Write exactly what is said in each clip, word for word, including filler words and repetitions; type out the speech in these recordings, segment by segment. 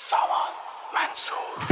سامان منصور.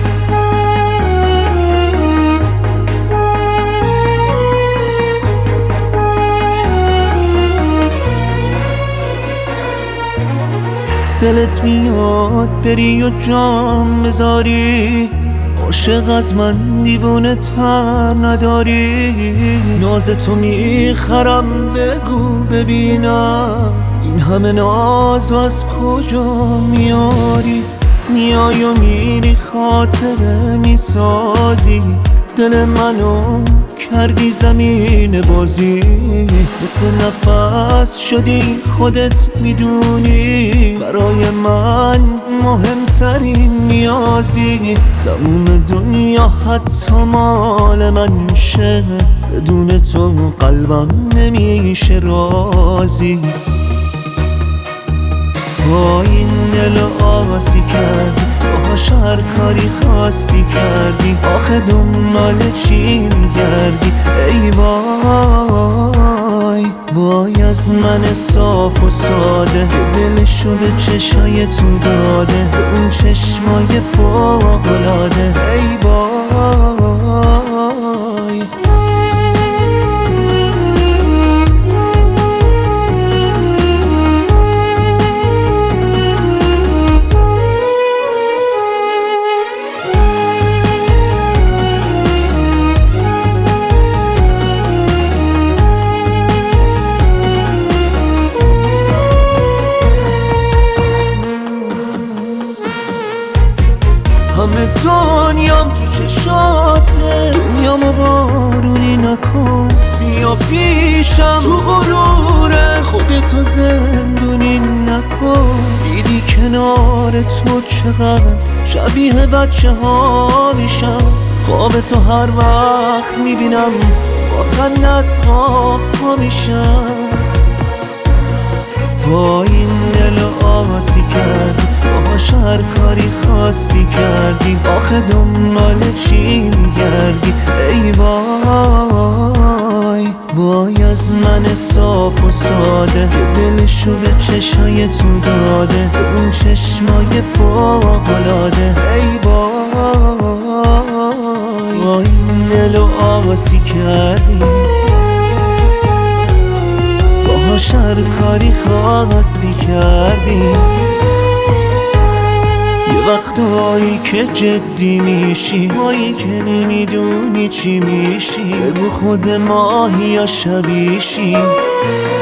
دلت میاد بری و جام بذاری، عاشق از من دیوونه تر نداری. ناز تو میخرم بگو ببینم، این همه ناز از کجا میاری؟ میای و میری خاطره میسازی، دل منو کردی زمین بازی. مثل نفس شدی خودت میدونی، برای من مهمترین نیازی. تموم دنیا حتی مال من شه، بدون تو قلبم نمیشه رازی. با این دل آسی کردی، باهاش هر کاری خواستی کردی. آخه دنبال چی میگردی ای وای؟ وای از من صاف و ساده که دلشو به چشای تو داده، به اون چشمای فوق‌العاده ای وای. همه دنیام تو چشاته، دنیامو بارونی نکن. بیا پیشم تو غروره، خودتو زندونی نکن. دیدی کنار تو چقدر شبیه بچه ها میشم. خواب تو هر وقت میبینم، با خنده از خواب پا میشم. با این دل آسی کردی، باهاش هر کاری خواستی کردی. آخه دنبال چی میگردی ای وای؟ وای از من صاف و ساده که دلشو به چشای تو داده، به اون چشمای فوق‌العاده ای وای. وای این دل آسی کردی، باهاش هر کاری خواستی کردی. یه وقتایی که جدی میشی، مایی که نمیدونی چی میشی. بگو خود ماهی یا شبیشی،